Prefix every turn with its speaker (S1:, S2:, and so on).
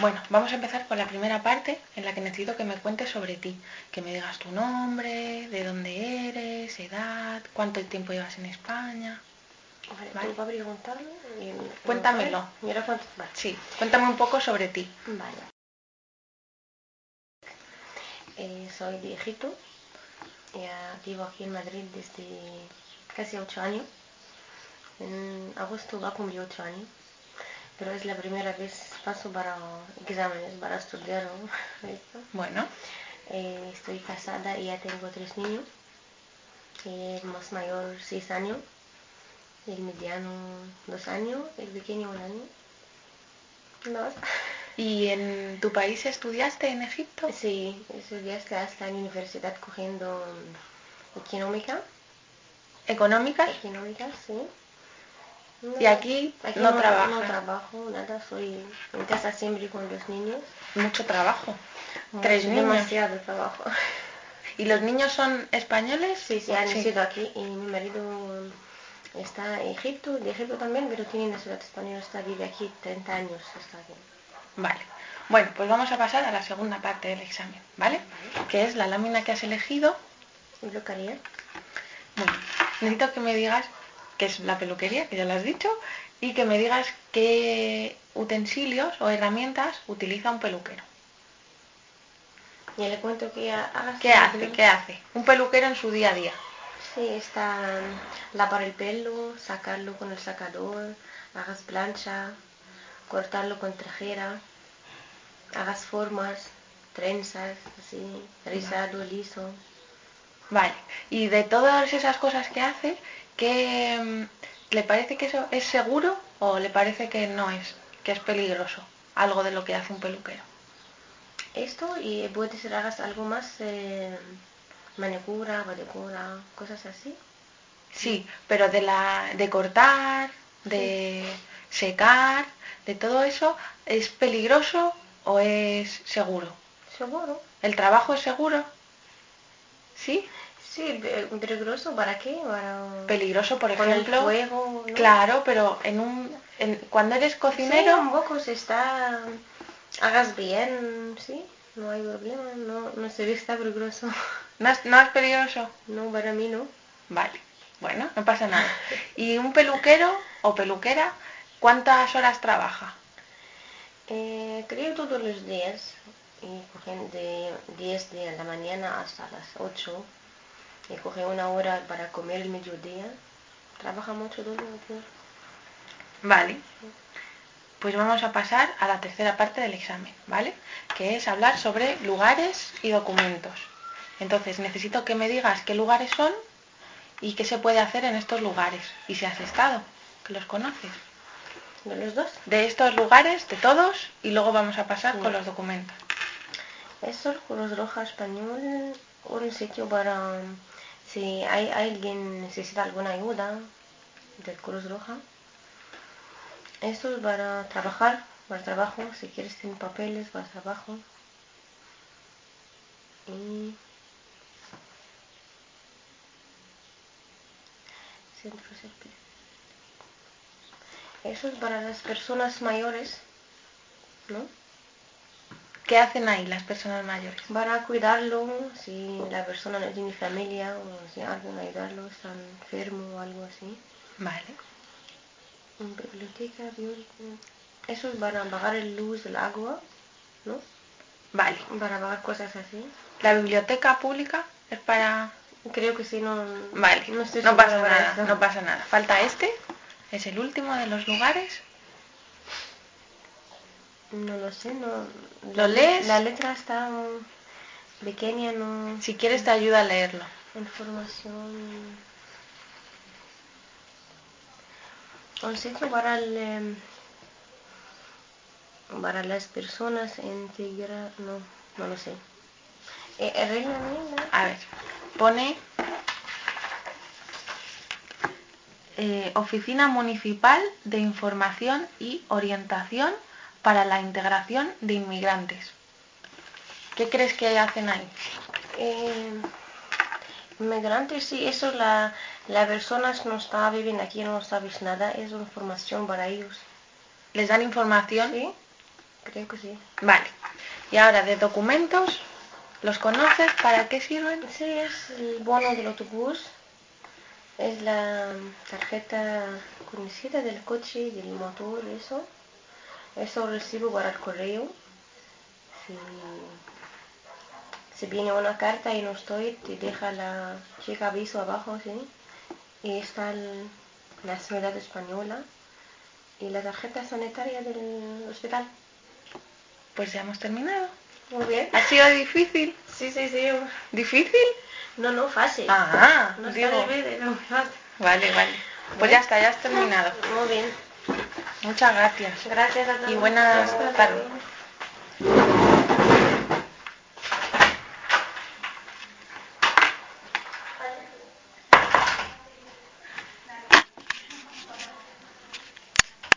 S1: Bueno, vamos a empezar con la primera parte en la que necesito que me cuentes sobre ti, que me digas tu nombre, de dónde eres, edad, cuánto tiempo llevas en España.
S2: Vale, ¿tú vas a preguntarlo?
S1: Cuéntamelo.
S2: Mira cuánto. Vale.
S1: Sí, cuéntame un poco sobre ti.
S2: Vale. Soy de Egipto. Ya vivo aquí en Madrid desde casi 8 años. En agosto va a cumplir 8 años. Pero es la primera vez paso para exámenes, para estudiar esto.
S1: Bueno,
S2: Estoy casada y ya tengo 3 niños. El más mayor 6 años, el mediano 2 años, el pequeño 1 año. ¿No?
S1: ¿y en tu país estudiaste en Egipto?
S2: Sí, estudié hasta en la universidad cogiendo económica.
S1: ¿Económicas?
S2: Económica, sí. No,
S1: ¿Y aquí no trabajas?
S2: No trabajo, nada, soy en casa siempre con los niños.
S1: Mucho trabajo. 3 niños.
S2: Demasiado trabajo.
S1: ¿Y los niños son españoles?
S2: Sí, han nacido aquí y mi marido está en Egipto, de Egipto también, pero tiene nacionalidad española, vive aquí 30 años, está aquí.
S1: Vale. Bueno, pues vamos a pasar a la segunda parte del examen, ¿vale? Que es la lámina que has elegido.
S2: Peluquería.
S1: Bueno, necesito que me digas qué es la peluquería, que ya lo has dicho, y que me digas qué utensilios o herramientas utiliza un peluquero.
S2: Ya le cuento que hagas.
S1: ¿Qué hace? ¿Qué hace? Un peluquero en su día a día.
S2: Sí, está lavar el pelo, sacarlo con el sacador, hagas plancha, cortarlo con tijera, hagas formas, trenzas, así, rizado, liso.
S1: Vale, y de todas esas cosas que hace, ¿qué le parece que eso es seguro o le parece que no es, que es peligroso? Algo de lo que hace un peluquero.
S2: Esto y puede ser hagas algo más, manicura, pedicura, cosas así.
S1: Sí, pero de cortar, de secar, de todo eso, ¿es peligroso o es seguro?
S2: Seguro.
S1: ¿El trabajo es seguro? ¿Sí?
S2: Sí, peligroso, ¿para qué?
S1: Peligroso, por
S2: con
S1: ejemplo.
S2: el fuego, ¿no?
S1: Claro, pero cuando eres cocinero.
S2: Sí, un poco se está, hagas bien, sí, no hay problema, no se ve está peligroso.
S1: ¿No es peligroso?
S2: No, para mí no.
S1: Vale, bueno, no pasa nada. ¿Y un peluquero o peluquera cuántas horas trabaja?
S2: Creo todos los días, y cogen de 10 de la mañana hasta las 8, y coge 1 hora para comer el mediodía. Trabaja mucho todo el día.
S1: Vale, pues vamos a pasar a la tercera parte del examen, ¿vale? Que es hablar sobre lugares y documentos. Entonces necesito que me digas qué lugares son y qué se puede hacer en estos lugares. Y si has estado, que los conoces.
S2: ¿De los dos?
S1: De estos lugares, de todos, y luego vamos a pasar
S2: Sí.
S1: con los documentos.
S2: Es el Cruz Roja Español, un sitio para, si hay alguien necesita alguna ayuda del Cruz Roja. Esto es para trabajar, para trabajo, si quieres tener papeles para trabajo. Y centro servicio. Eso es para las personas mayores, ¿no?
S1: ¿Qué hacen ahí las personas mayores?
S2: Para cuidarlo, si la persona no tiene familia o si alguien ayudarlo, está enfermo o algo así.
S1: Vale.
S2: Biblioteca, eso es para pagar el luz, el agua, ¿no?
S1: Vale.
S2: Para pagar cosas así.
S1: ¿La biblioteca pública es para...?
S2: Creo que sí, no.
S1: Vale,
S2: No estoy
S1: no pasa
S2: segura para
S1: nada,
S2: esto.
S1: no pasa nada. Falta este, es el último de los lugares.
S2: No lo sé, no.
S1: ¿Lo lees?
S2: La letra está pequeña, no.
S1: Si quieres te ayuda a leerlo.
S2: Información. Un sitio para las personas integra, no lo sé. Reina Mía.
S1: A ver, pone Oficina Municipal de Información y Orientación para la Integración de Inmigrantes. ¿Qué crees que hacen ahí?
S2: Inmigrantes, sí, eso la personas no está viviendo aquí, no sabes nada, es una información para ellos.
S1: ¿Les dan información?
S2: Sí. Creo que sí.
S1: Vale. Y ahora de documentos, ¿los conoces? ¿Para qué sirven?
S2: Sí, es el bono del autobús. Es la tarjeta conocida del coche, del motor, eso. Eso recibo para el correo. Si, si viene una carta y no estoy, te deja la chica aviso abajo, ¿sí? Y está la ciudad española y la tarjeta sanitaria del hospital.
S1: Pues ya hemos terminado.
S2: Muy bien.
S1: ¿Ha sido difícil?
S2: Sí.
S1: ¿Difícil?
S2: No, fácil.
S1: Ah,
S2: No
S1: digo.
S2: está difícil, no fácil.
S1: Vale. Pues ya está, ya has terminado.
S2: Muy bien.
S1: Muchas gracias.
S2: Gracias a todos.
S1: Y buenas
S2: Hasta
S1: tardes.
S2: luego.